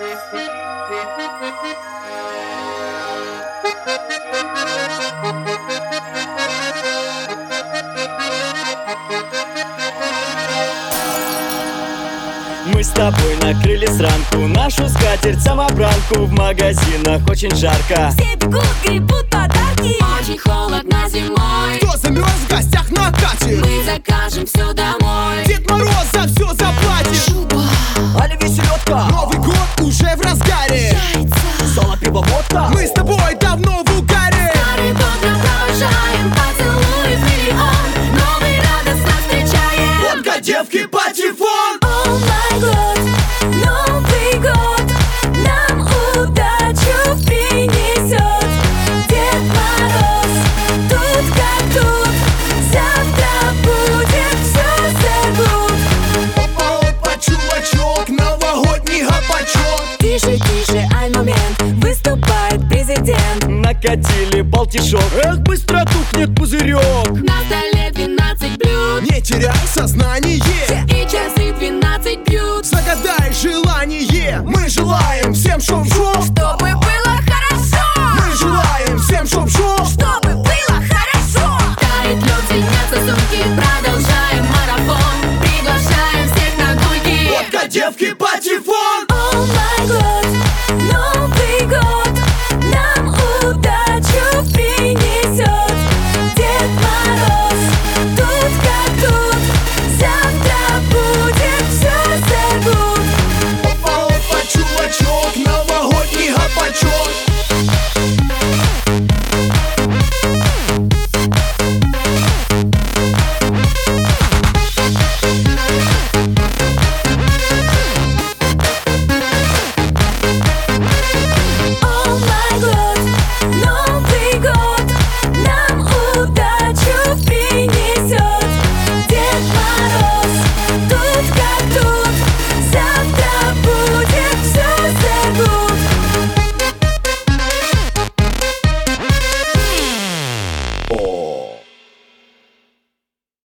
Мы с тобой накрыли сранку, нашу скатерть-самобранку. В магазинах очень жарко, все бегут, гребут подарки. Очень холодно зимой. Кто замерз в гостях на даче? Мы закажем все домой. Дед Мороз за все заплатит. Шуба, оливье, селедка, Новый год уже в разгаре. яйца. соло, пиво, водка. Мы с тобой давно в угаре. Старый год мы провожаем, поцелуй миллион. Новый радостно встречаем. Водка, девки, патефон. О май год, Новый год нам удачу принесет. Дед Мороз тут как тут, завтра будет все забудь. Опа-опа, чувачок, новогодний гопачок. Тише, тише, ай момент, выступает президент. Накатили полтишок, эх, быстро тухнет пузырек. На столе 12 блюд. Не теряй сознание. И часы 12 бьют. Загадай желание. Мы желаем всем шоу-шоу. Чтобы было хорошо, Мы желаем всем шоу-шоу. чтобы было хорошо. Тает лед, звенятся сумки. Продолжаем марафон. Приглашаем всех на гульки. Водка, девки,